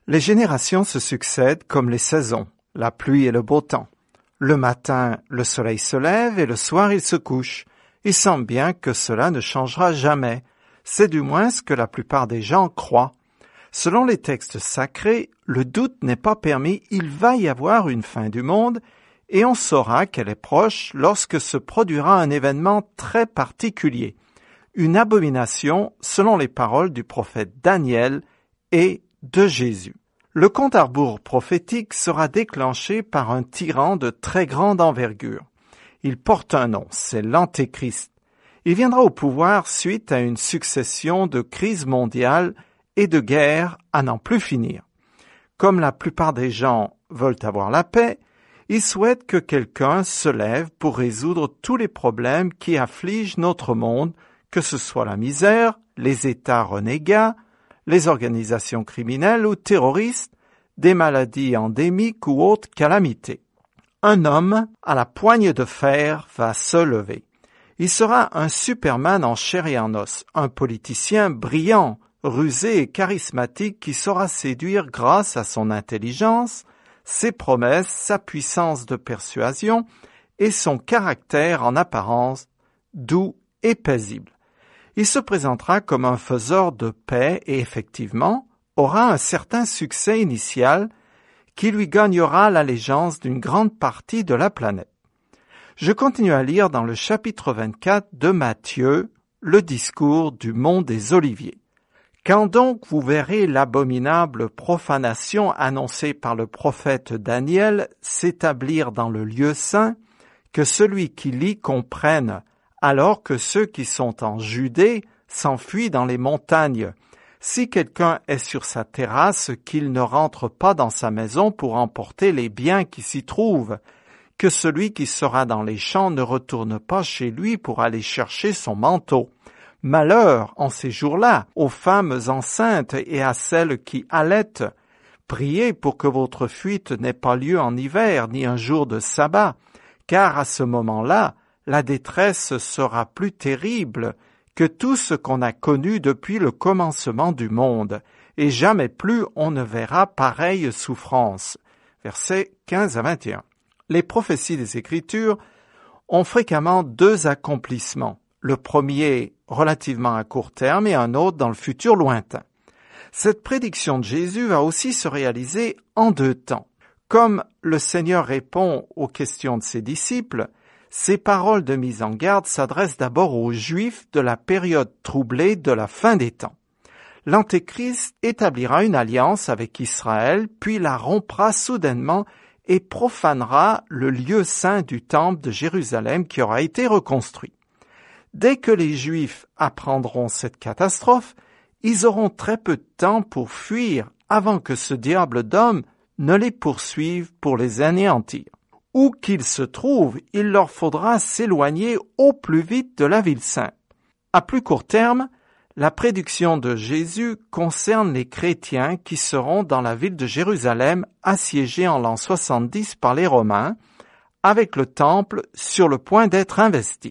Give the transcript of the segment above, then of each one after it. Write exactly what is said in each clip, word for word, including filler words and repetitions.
Les générations se succèdent comme les saisons, la pluie et le beau temps. Le matin, le soleil se lève et le soir, il se couche. Il semble bien que cela ne changera jamais. C'est du moins ce que la plupart des gens croient. Selon les textes sacrés, le doute n'est pas permis, il va y avoir une fin du monde et on saura qu'elle est proche lorsque se produira un événement très particulier, une abomination selon les paroles du prophète Daniel et de Jésus. Le compte à rebours prophétique sera déclenché par un tyran de très grande envergure. Il porte un nom, c'est l'Antéchrist. Il viendra au pouvoir suite à une succession de crises mondiales et de guerres à n'en plus finir. Comme la plupart des gens veulent avoir la paix, ils souhaitent que quelqu'un se lève pour résoudre tous les problèmes qui affligent notre monde, que ce soit la misère, les États renégats, les organisations criminelles ou terroristes, des maladies endémiques ou autres calamités. Un homme à la poigne de fer va se lever. Il sera un Superman en chair et en os, un politicien brillant, rusé et charismatique qui saura séduire grâce à son intelligence, ses promesses, sa puissance de persuasion et son caractère en apparence doux et paisible. Il se présentera comme un faiseur de paix et effectivement aura un certain succès initial qui lui gagnera l'allégeance d'une grande partie de la planète. Je continue à lire dans le chapitre vingt-quatre de Matthieu le discours du mont des Oliviers. Quand donc vous verrez l'abominable profanation annoncée par le prophète Daniel s'établir dans le lieu saint, que celui qui lit comprenne, alors que ceux qui sont en Judée s'enfuient dans les montagnes. Si quelqu'un est sur sa terrasse, qu'il ne rentre pas dans sa maison pour emporter les biens qui s'y trouvent, que celui qui sera dans les champs ne retourne pas chez lui pour aller chercher son manteau. Malheur en ces jours-là aux femmes enceintes et à celles qui allaitent. Priez pour que votre fuite n'ait pas lieu en hiver ni un jour de sabbat, car à ce moment-là, la détresse sera plus terrible que tout ce qu'on a connu depuis le commencement du monde, et jamais plus on ne verra pareille souffrance. Versets quinze à vingt et un. Les prophéties des Écritures ont fréquemment deux accomplissements. Le premier relativement à court terme et un autre dans le futur lointain. Cette prédiction de Jésus va aussi se réaliser en deux temps. Comme le Seigneur répond aux questions de ses disciples, ces paroles de mise en garde s'adressent d'abord aux Juifs de la période troublée de la fin des temps. L'Antéchrist établira une alliance avec Israël, puis la rompra soudainement et profanera le lieu saint du temple de Jérusalem qui aura été reconstruit. Dès que les Juifs apprendront cette catastrophe, ils auront très peu de temps pour fuir avant que ce diable d'homme ne les poursuive pour les anéantir. Où qu'ils se trouvent, il leur faudra s'éloigner au plus vite de la ville sainte. À plus court terme, la prédiction de Jésus concerne les chrétiens qui seront dans la ville de Jérusalem assiégée en l'an soixante-dix par les Romains, avec le temple sur le point d'être investi.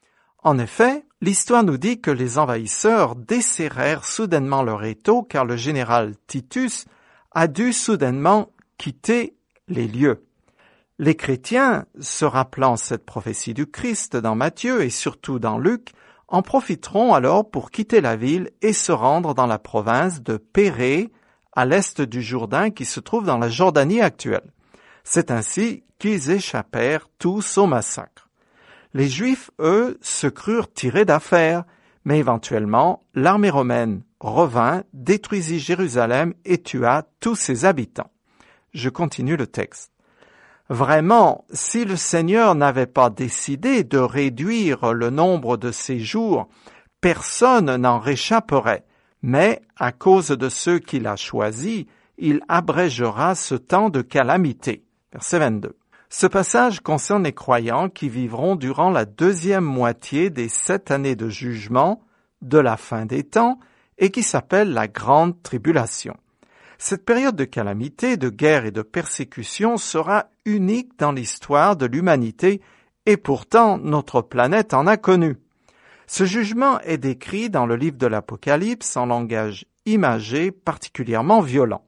En effet, l'histoire nous dit que les envahisseurs desserrèrent soudainement leur étau car le général Titus a dû soudainement quitter les lieux. Les chrétiens, se rappelant cette prophétie du Christ dans Matthieu et surtout dans Luc, en profiteront alors pour quitter la ville et se rendre dans la province de Pérée, à l'est du Jourdain qui se trouve dans la Jordanie actuelle. C'est ainsi qu'ils échappèrent tous au massacre. Les Juifs, eux, se crurent tirés d'affaire, mais éventuellement, l'armée romaine revint, détruisit Jérusalem et tua tous ses habitants. Je continue le texte. Vraiment, si le Seigneur n'avait pas décidé de réduire le nombre de ses jours, personne n'en réchapperait, mais à cause de ceux qu'il a choisis, il abrégera ce temps de calamité. Verset vingt-deux. Ce passage concerne les croyants qui vivront durant la deuxième moitié des sept années de jugement de la fin des temps et qui s'appelle la Grande Tribulation. Cette période de calamité, de guerre et de persécution sera unique dans l'histoire de l'humanité et pourtant notre planète en a connu. Ce jugement est décrit dans le livre de l'Apocalypse en langage imagé particulièrement violent.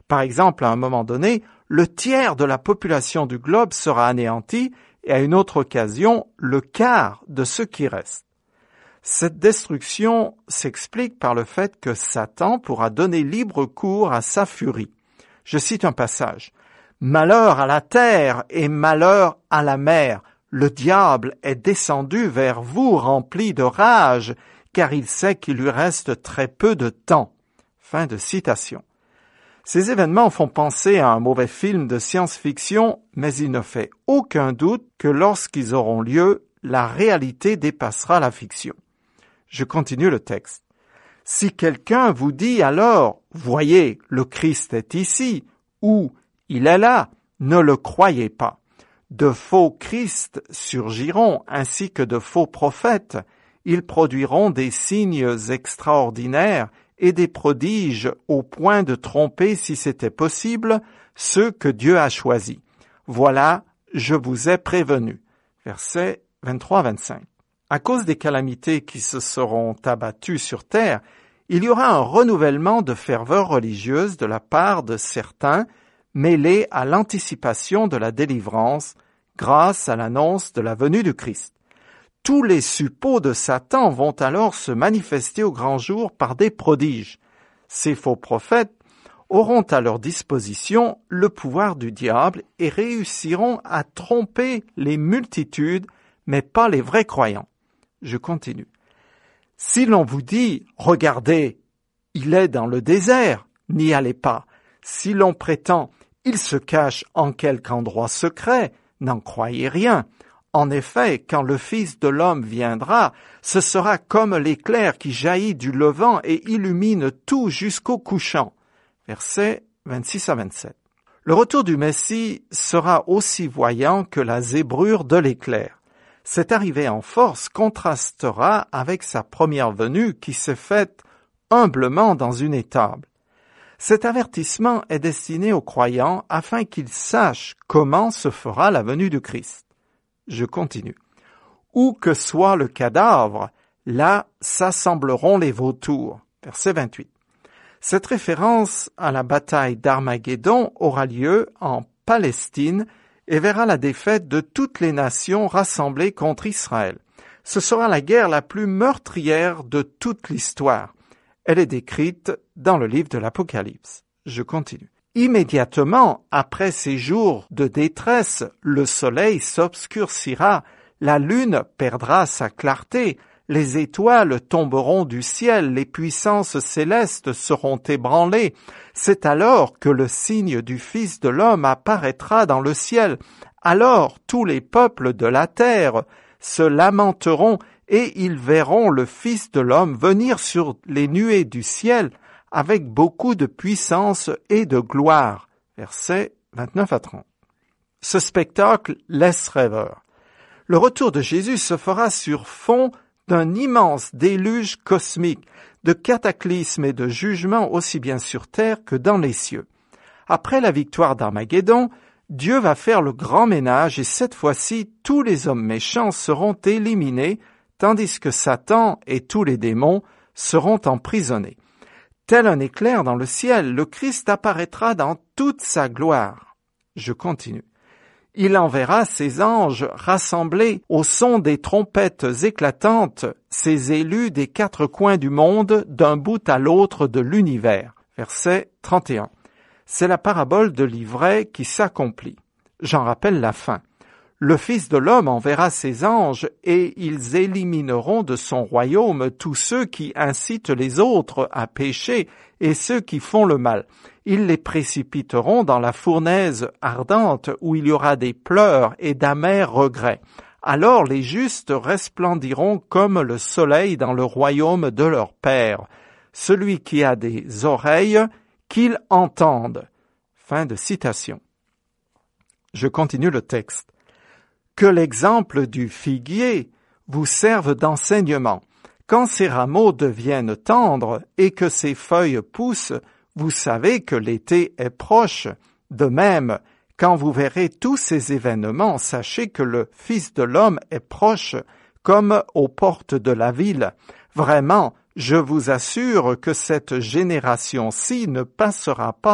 Par exemple, à un moment donné, le tiers de la population du globe sera anéanti et à une autre occasion, le quart de ce qui reste. Cette destruction s'explique par le fait que Satan pourra donner libre cours à sa furie. Je cite un passage. « Malheur à la terre et malheur à la mer. Le diable est descendu vers vous rempli de rage, car il sait qu'il lui reste très peu de temps. » Fin de citation. Ces événements font penser à un mauvais film de science-fiction, mais il ne fait aucun doute que lorsqu'ils auront lieu, la réalité dépassera la fiction. Je continue le texte. « Si quelqu'un vous dit alors, voyez, le Christ est ici, ou il est là, ne le croyez pas. De faux Christ surgiront, ainsi que de faux prophètes. Ils produiront des signes extraordinaires et des prodiges au point de tromper, si c'était possible, ceux que Dieu a choisis. Voilà, je vous ai prévenu. » Versets vingt-trois à vingt-cinq. À cause des calamités qui se seront abattues sur terre, il y aura un renouvellement de ferveur religieuse de la part de certains, mêlés à l'anticipation de la délivrance grâce à l'annonce de la venue du Christ. Tous les suppôts de Satan vont alors se manifester au grand jour par des prodiges. Ces faux prophètes auront à leur disposition le pouvoir du diable et réussiront à tromper les multitudes, mais pas les vrais croyants. Je continue. Si l'on vous dit « Regardez, il est dans le désert », n'y allez pas. Si l'on prétend « Il se cache en quelque endroit secret », n'en croyez rien. En effet, quand le Fils de l'homme viendra, ce sera comme l'éclair qui jaillit du levant et illumine tout jusqu'au couchant. Versets vingt-six à vingt-sept. Le retour du Messie sera aussi voyant que la zébrure de l'éclair. Cette arrivée en force contrastera avec sa première venue qui s'est faite humblement dans une étable. Cet avertissement est destiné aux croyants afin qu'ils sachent comment se fera la venue du Christ. Je continue. Où que soit le cadavre, là s'assembleront les vautours. Verset vingt-huit. Cette référence à la bataille d'Armageddon aura lieu en Palestine et verra la défaite de toutes les nations rassemblées contre Israël. Ce sera la guerre la plus meurtrière de toute l'histoire. Elle est décrite dans le livre de l'Apocalypse. Je continue. Immédiatement après ces jours de détresse, le soleil s'obscurcira, la lune perdra sa clarté, les étoiles tomberont du ciel, les puissances célestes seront ébranlées. C'est alors que le signe du Fils de l'homme apparaîtra dans le ciel. Alors tous les peuples de la terre se lamenteront et ils verront le Fils de l'homme venir sur les nuées du ciel avec beaucoup de puissance et de gloire. Versets vingt-neuf à trente. Ce spectacle laisse rêveur. Le retour de Jésus se fera sur fond d'un immense déluge cosmique, de cataclysmes et de jugements aussi bien sur terre que dans les cieux. Après la victoire d'Armageddon, Dieu va faire le grand ménage et cette fois-ci, tous les hommes méchants seront éliminés, tandis que Satan et tous les démons seront emprisonnés. Tel un éclair dans le ciel, le Christ apparaîtra dans toute sa gloire. Je continue. Il enverra ses anges rassemblés au son des trompettes éclatantes, ses élus des quatre coins du monde, d'un bout à l'autre de l'univers. Verset trente et un. C'est la parabole de l'ivraie qui s'accomplit. J'en rappelle la fin. Le Fils de l'homme enverra ses anges et ils élimineront de son royaume tous ceux qui incitent les autres à pécher et ceux qui font le mal. Ils les précipiteront dans la fournaise ardente où il y aura des pleurs et d'amers regrets. Alors les justes resplendiront comme le soleil dans le royaume de leur Père. Celui qui a des oreilles, qu'il entende. Fin de citation. Je continue le texte. Que l'exemple du figuier vous serve d'enseignement. Quand ses rameaux deviennent tendres et que ses feuilles poussent, vous savez que l'été est proche. De même, quand vous verrez tous ces événements, sachez que le Fils de l'homme est proche, comme aux portes de la ville. Vraiment, je vous assure que cette génération-ci ne passera pas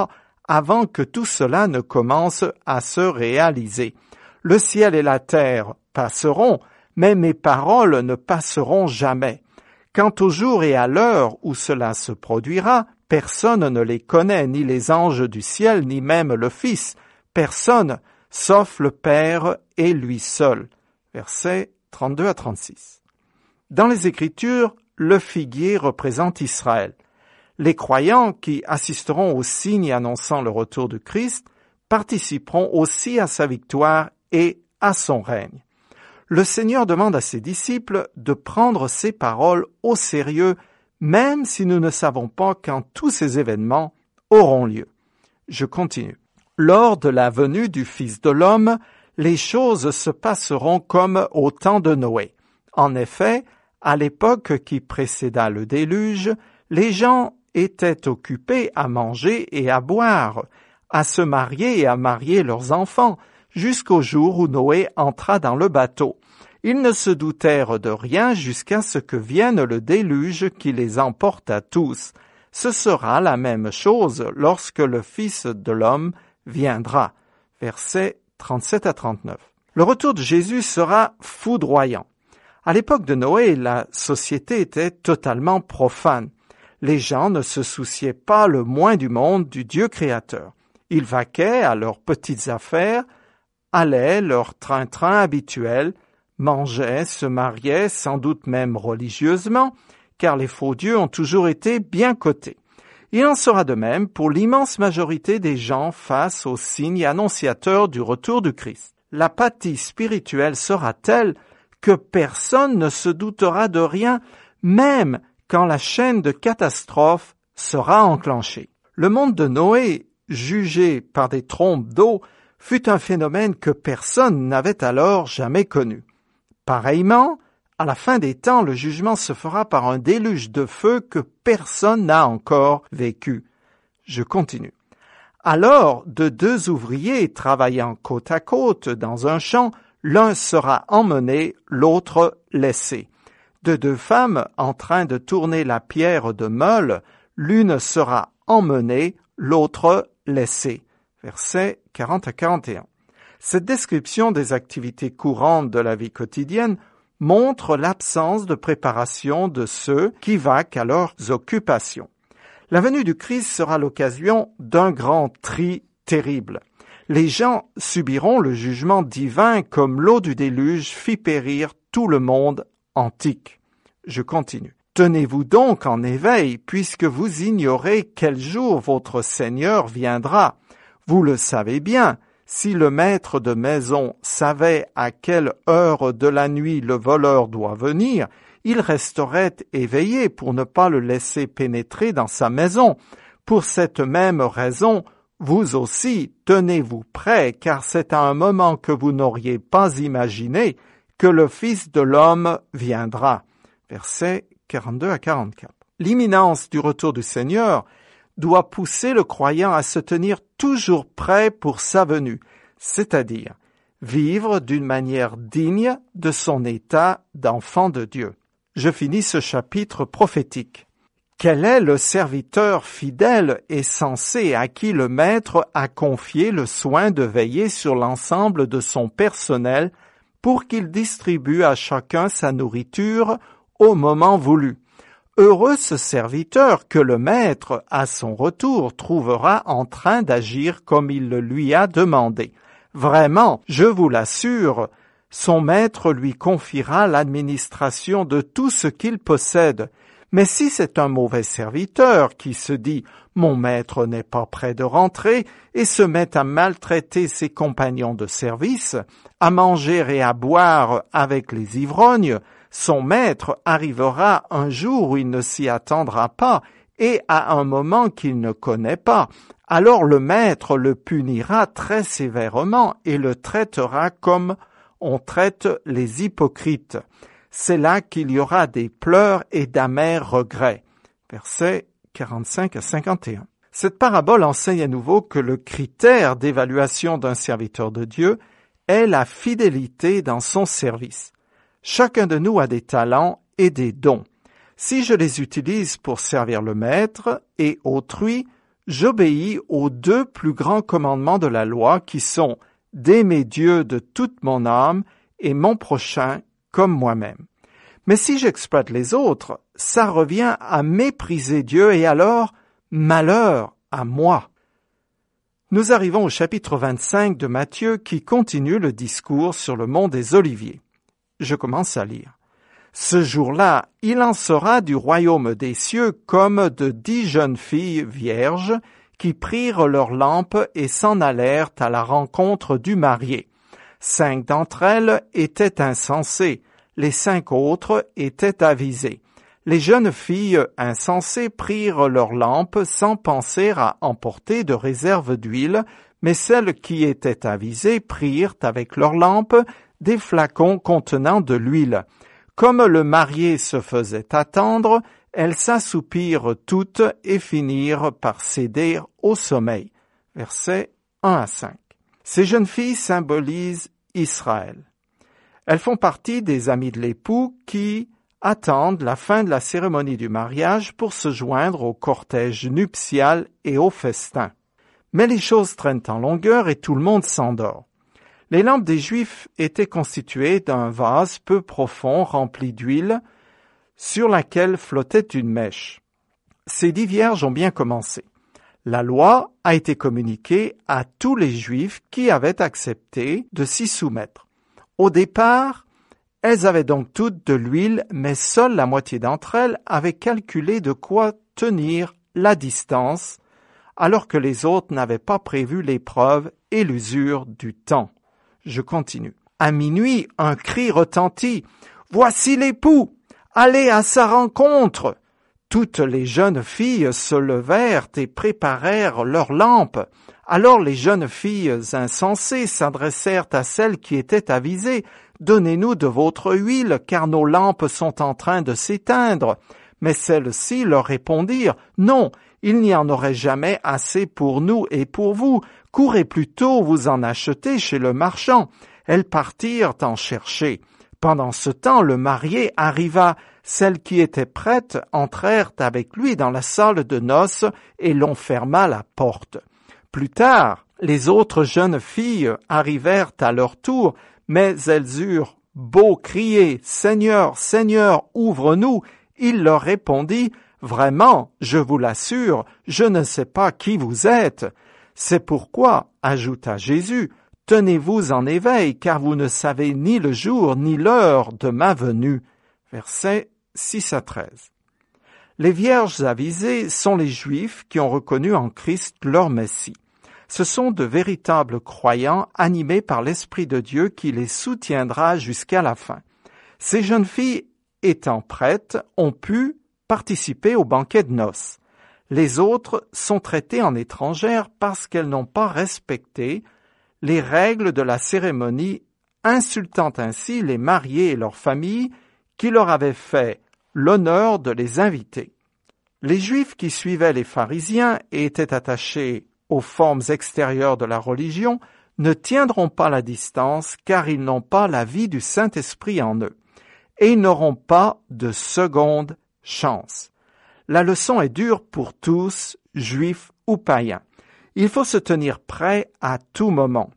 avant que tout cela ne commence à se réaliser. Le ciel et la terre passeront, mais mes paroles ne passeront jamais. Quant au jour et à l'heure où cela se produira, personne ne les connaît, ni les anges du ciel, ni même le Fils. Personne, sauf le Père et lui seul. Versets trente-deux à trente-six. Dans les Écritures, le figuier représente Israël. Les croyants qui assisteront au signe annonçant le retour de Christ participeront aussi à sa victoire et à son règne. Le Seigneur demande à ses disciples de prendre ses paroles au sérieux, même si nous ne savons pas quand tous ces événements auront lieu. Je continue. Lors de la venue du Fils de l'homme, les choses se passeront comme au temps de Noé. En effet, à l'époque qui précéda le déluge, les gens étaient occupés à manger et à boire, à se marier et à marier leurs enfants, jusqu'au jour où Noé entra dans le bateau. Ils ne se doutèrent de rien jusqu'à ce que vienne le déluge qui les emporte à tous. Ce sera la même chose lorsque le Fils de l'homme viendra. Versets trente-sept à trente-neuf. Le retour de Jésus sera foudroyant. À l'époque de Noé, la société était totalement profane. Les gens ne se souciaient pas le moins du monde du Dieu créateur. Ils vaquaient à leurs petites affaires, allaient leur train-train habituel, mangeaient, se mariaient, sans doute même religieusement, car les faux dieux ont toujours été bien cotés. Il en sera de même pour l'immense majorité des gens face au signe annonciateur du retour du Christ. L'apathie spirituelle sera telle que personne ne se doutera de rien, même quand la chaîne de catastrophes sera enclenchée. Le monde de Noé, jugé par des trompes d'eau, fut un phénomène que personne n'avait alors jamais connu. Pareillement, à la fin des temps, le jugement se fera par un déluge de feu que personne n'a encore vécu. Je continue. Alors, de deux ouvriers travaillant côte à côte dans un champ, l'un sera emmené, l'autre laissé. De deux femmes en train de tourner la pierre de meule, l'une sera emmenée, l'autre laissée. Versets quarante à quarante et un. Cette description des activités courantes de la vie quotidienne montre l'absence de préparation de ceux qui vaquent à leurs occupations. La venue du Christ sera l'occasion d'un grand tri terrible. Les gens subiront le jugement divin comme l'eau du déluge fit périr tout le monde antique. Je continue. Tenez-vous donc en éveil, puisque vous ignorez quel jour votre Seigneur viendra. Vous le savez bien, si le maître de maison savait à quelle heure de la nuit le voleur doit venir, il resterait éveillé pour ne pas le laisser pénétrer dans sa maison. Pour cette même raison, vous aussi, tenez-vous prêts, car c'est à un moment que vous n'auriez pas imaginé que le Fils de l'homme viendra. Versets quarante-deux à quarante-quatre. L'imminence du retour du Seigneur doit pousser le croyant à se tenir toujours prêt pour sa venue, c'est-à-dire vivre d'une manière digne de son état d'enfant de Dieu. Je finis ce chapitre prophétique. Quel est le serviteur fidèle et sensé à qui le Maître a confié le soin de veiller sur l'ensemble de son personnel pour qu'il distribue à chacun sa nourriture au moment voulu? Heureux ce serviteur que le Maître, à son retour, trouvera en train d'agir comme il le lui a demandé. Vraiment, je vous l'assure, son Maître lui confiera l'administration de tout ce qu'il possède. Mais si c'est un mauvais serviteur qui se dit « Mon maître n'est pas près de rentrer » et se met à maltraiter ses compagnons de service, à manger et à boire avec les ivrognes, son maître arrivera un jour où il ne s'y attendra pas et à un moment qu'il ne connaît pas. Alors le maître le punira très sévèrement et le traitera comme on traite les hypocrites. C'est là qu'il y aura des pleurs et d'amers regrets. Versets quarante-cinq à cinquante et un. Cette parabole enseigne à nouveau que le critère d'évaluation d'un serviteur de Dieu est la fidélité dans son service. Chacun de nous a des talents et des dons. Si je les utilise pour servir le Maître et autrui, j'obéis aux deux plus grands commandements de la loi qui sont d'aimer Dieu de toute mon âme et mon prochain comme moi-même. Mais si j'exploite les autres, ça revient à mépriser Dieu et alors, malheur à moi. Nous arrivons au chapitre vingt-cinq de Matthieu qui continue le discours sur le mont des Oliviers. Je commence à lire. Ce jour-là, il en sera du royaume des cieux comme de dix jeunes filles vierges qui prirent leurs lampes et s'en allèrent à la rencontre du marié. Cinq d'entre elles étaient insensées, les cinq autres étaient avisées. Les jeunes filles insensées prirent leurs lampes sans penser à emporter de réserve d'huile, mais celles qui étaient avisées prirent avec leurs lampes des flacons contenant de l'huile. Comme le marié se faisait attendre, elles s'assoupirent toutes et finirent par céder au sommeil. Versets un à cinq. Ces jeunes filles symbolisent Israël. Elles font partie des amis de l'époux qui attendent la fin de la cérémonie du mariage pour se joindre au cortège nuptial et au festin. Mais les choses traînent en longueur et tout le monde s'endort. Les lampes des Juifs étaient constituées d'un vase peu profond rempli d'huile sur laquelle flottait une mèche. Ces dix vierges ont bien commencé. La loi a été communiquée à tous les Juifs qui avaient accepté de s'y soumettre. Au départ, elles avaient donc toutes de l'huile, mais seule la moitié d'entre elles avaient calculé de quoi tenir la distance, alors que les autres n'avaient pas prévu l'épreuve et l'usure du temps. Je continue. À minuit, un cri retentit. « Voici l'époux! Allez à sa rencontre !» Toutes les jeunes filles se levèrent et préparèrent leurs lampes. Alors les jeunes filles insensées s'adressèrent à celles qui étaient avisées. « Donnez-nous de votre huile, car nos lampes sont en train de s'éteindre. » Mais celles-ci leur répondirent, « Non, il n'y en aurait jamais assez pour nous et pour vous. Courez plutôt vous en acheter chez le marchand. » Elles partirent en chercher. Pendant ce temps, le marié arriva. Celles qui étaient prêtes entrèrent avec lui dans la salle de noces et l'on ferma la porte. Plus tard, les autres jeunes filles arrivèrent à leur tour, mais elles eurent beau crier « Seigneur, Seigneur, ouvre-nous !» Il leur répondit « Vraiment, je vous l'assure, je ne sais pas qui vous êtes. » C'est pourquoi, ajouta Jésus, « Tenez-vous en éveil, car vous ne savez ni le jour ni l'heure de ma venue. » Versets six à treize. Les vierges avisées sont les Juifs qui ont reconnu en Christ leur Messie. Ce sont de véritables croyants animés par l'Esprit de Dieu qui les soutiendra jusqu'à la fin. Ces jeunes filles, étant prêtes, ont pu participer au banquet de noces. Les autres sont traitées en étrangères parce qu'elles n'ont pas respecté les règles de la cérémonie, insultant ainsi les mariés et leurs familles qui leur avaient fait l'honneur de les inviter. Les Juifs qui suivaient les pharisiens et étaient attachés aux formes extérieures de la religion ne tiendront pas la distance car ils n'ont pas la vie du Saint-Esprit en eux et ils n'auront pas de seconde chance. La leçon est dure pour tous, juifs ou païens. Il faut se tenir prêt à tout moment.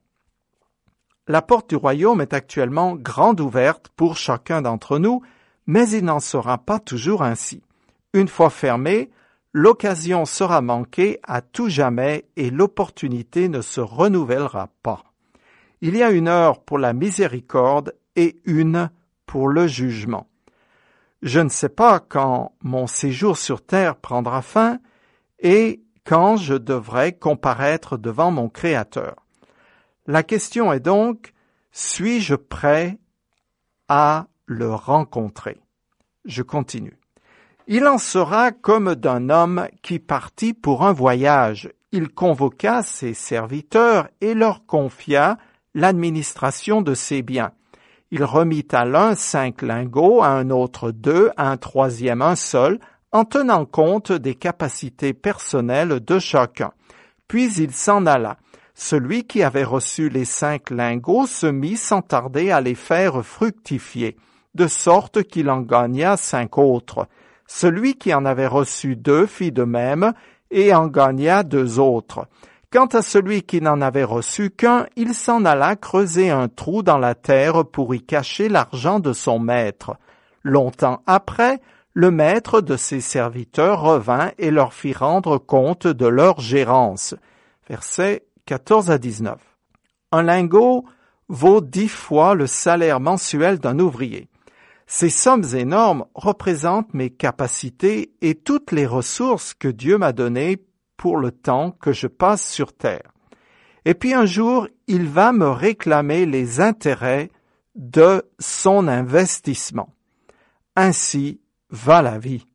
La porte du royaume est actuellement grande ouverte pour chacun d'entre nous, mais il n'en sera pas toujours ainsi. Une fois fermée, l'occasion sera manquée à tout jamais et l'opportunité ne se renouvellera pas. Il y a une heure pour la miséricorde et une pour le jugement. Je ne sais pas quand mon séjour sur terre prendra fin et quand je devrai comparaître devant mon Créateur. La question est donc, suis-je prêt à le rencontrer? Je continue. Il en sera comme d'un homme qui partit pour un voyage. Il convoqua ses serviteurs et leur confia l'administration de ses biens. Il remit à l'un cinq lingots, à un autre deux, à un troisième un seul, en tenant compte des capacités personnelles de chacun. Puis il s'en alla. Celui qui avait reçu les cinq lingots se mit sans tarder à les faire fructifier, de sorte qu'il en gagna cinq autres. Celui qui en avait reçu deux fit de même, et en gagna deux autres. Quant à celui qui n'en avait reçu qu'un, il s'en alla creuser un trou dans la terre pour y cacher l'argent de son maître. Longtemps après, le maître de ses serviteurs revint et leur fit rendre compte de leur gérance. Versets quatorze à dix-neuf. Un lingot vaut dix fois le salaire mensuel d'un ouvrier. Ces sommes énormes représentent mes capacités et toutes les ressources que Dieu m'a données pour le temps que je passe sur terre. Et puis un jour, il va me réclamer les intérêts de son investissement. Ainsi va la vie.